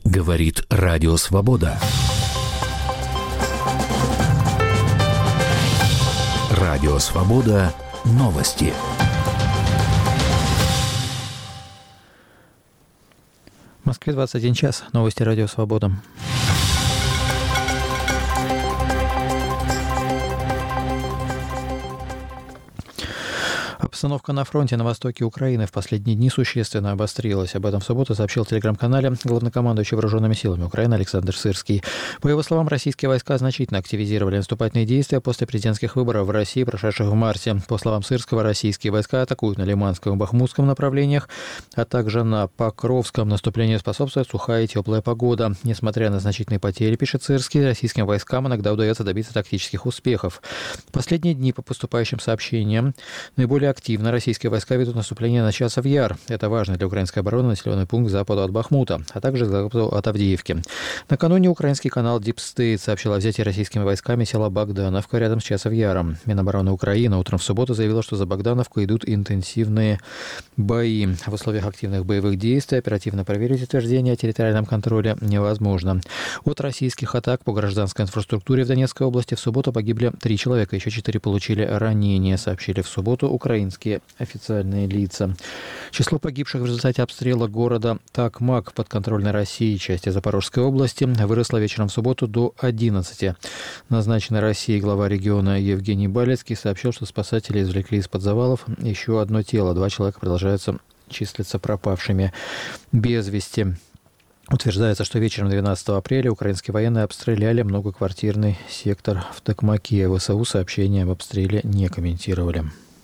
Говорит Радио Свобода. Радио Свобода. Новости. В Москве 21 час. Новости Радио Свобода. Обстановка на фронте на востоке Украины в последние дни существенно обострилась. Об этом в субботу сообщил в телеграм-канале главнокомандующий вооруженными силами Украины Александр Сырский. По его словам, российские войска значительно активизировали наступательные действия после президентских выборов в России, прошедших в марте. По словам Сырского, российские войска атакуют на Лиманском и Бахмутском направлениях, а также на Покровском. Наступлению способствует сухая и теплая погода. Несмотря на значительные потери, пишет Сырский, российским войскам иногда удается добиться тактических успехов. В последние дни, по поступающим сообщениям, наиболее активно российские войска ведут наступление на Часов-Яр. Это важный для украинской обороны населенный пункт к западу от Бахмута, а также к западу от Авдеевки. Накануне украинский канал Deep State сообщил о взятии российскими войсками села Богдановка рядом с Часов-Яром. Минобороны Украины утром в субботу заявила, что за Богдановку идут интенсивные бои. В условиях активных боевых действий оперативно проверить утверждение о территориальном контроле невозможно. От российских атак по гражданской инфраструктуре в Донецкой области в субботу погибли 3 человека, еще 4 получили ранения, сообщили в субботу украинские официальные лица. Число погибших в результате обстрела города Такмак подконтрольной России части Запорожской области выросло вечером в субботу до 11. Назначенный Россией глава региона Евгений Балецкий сообщил, что спасатели извлекли из-под завалов еще одно тело. 2 человека продолжаются числиться пропавшими без вести. Утверждается, что вечером 12 апреля украинские военные обстреляли многоквартирный сектор в Токмаке. ВСУ сообщения об обстреле не комментировали.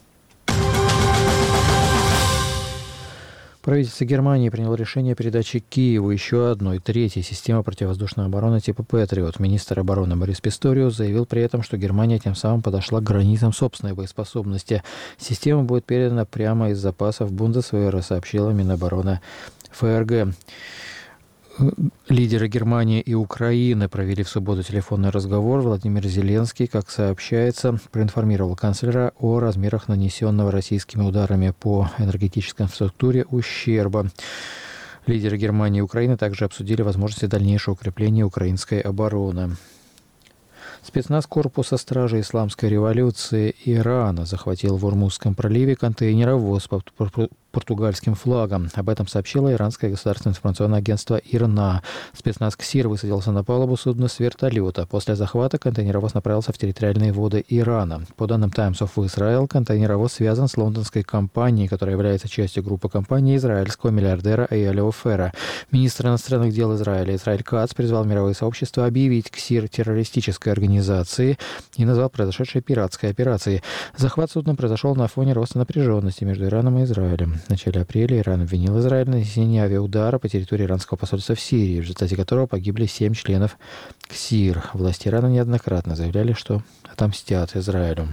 Правительство Германии приняло решение о передаче Киеву еще одной, третьей системы противовоздушной обороны типа «Патриот». Министр обороны Борис Писториус заявил при этом, что Германия тем самым подошла к границам собственной боеспособности. Система будет передана прямо из запасов Бундесвера, сообщила Минобороны ФРГ. Лидеры Германии и Украины провели в субботу телефонный разговор. Владимир Зеленский, как сообщается, проинформировал канцлера о размерах нанесенного российскими ударами по энергетической инфраструктуре ущерба. Лидеры Германии и Украины также обсудили возможности дальнейшего укрепления украинской обороны. Спецназ корпуса стражи Исламской революции Ирана захватил в Ормузском проливе контейнеровоз под португальским флагом. Об этом сообщило иранское государственное информационное агентство ИРНА. Спецназ КСИР высадился на палубу судна с вертолета. После захвата контейнеровоз направился в территориальные воды Ирана. По данным Times of Israel, контейнеровоз связан с лондонской компанией, которая является частью группы компаний израильского миллиардера Эйаля Офера. Министр иностранных дел Израиля Исраэль Кац призвал мировое сообщество объявить КСИР террористической организацией и назвал произошедшее пиратской операцией. Захват судна произошел на фоне роста напряженности между Ираном и Израилем. В начале апреля Иран обвинил Израиль в нанесении авиаудара по территории иранского посольства в Сирии, в результате которого погибли 7 членов КСИР. Власти Ирана неоднократно заявляли, что отомстят Израилю.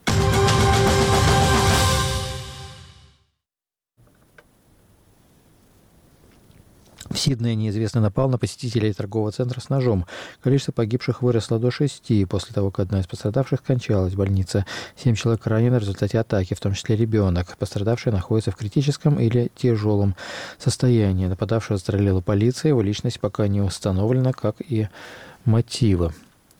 В Сиднее неизвестный напал на посетителей торгового центра с ножом. Количество погибших выросло до 6 после того, как одна из пострадавших скончалась в больнице. 7 человек ранены в результате атаки, в том числе ребенок. Пострадавший находится в критическом или тяжелом состоянии. Нападавшего застрелила полиция, его личность пока не установлена, как и мотивы.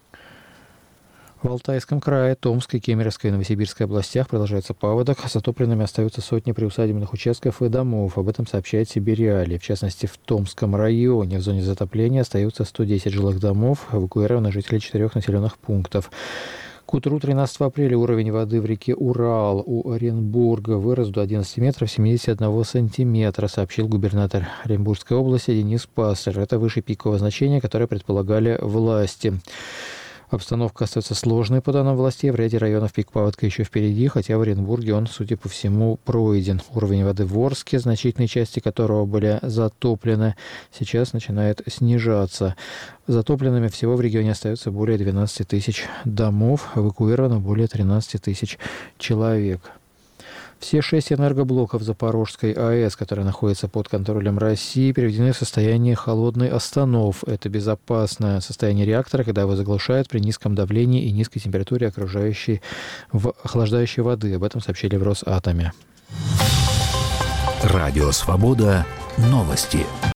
В Алтайском крае, Томской, Кемеровской и Новосибирской областях продолжается паводок. Затопленными остаются сотни приусадебных участков и домов. Об этом сообщает Сибирь-Реалии. В частности, в Томском районе в зоне затопления остаются 110 жилых домов. Эвакуированы жители 4 населенных пунктов. К утру 13 апреля уровень воды в реке Урал у Оренбурга вырос до 11 метров 71 сантиметра, сообщил губернатор Оренбургской области Денис Пастер. Это выше пикового значения, которое предполагали власти. Обстановка остается сложной, по данным властей. В ряде районов пик паводка еще впереди, хотя в Оренбурге он, судя по всему, пройден. Уровень воды в Орске, значительные части которого были затоплены, сейчас начинает снижаться. Затопленными всего в регионе остается более 12 тысяч домов, эвакуировано более 13 тысяч человек. Все 6 энергоблоков Запорожской АЭС, которые находятся под контролем России, переведены в состояние холодной останов. Это безопасное состояние реактора, когда его заглушают при низком давлении и низкой температуре окружающей охлаждающей воды. Об этом сообщили в Росатоме. Радио Свобода. Новости.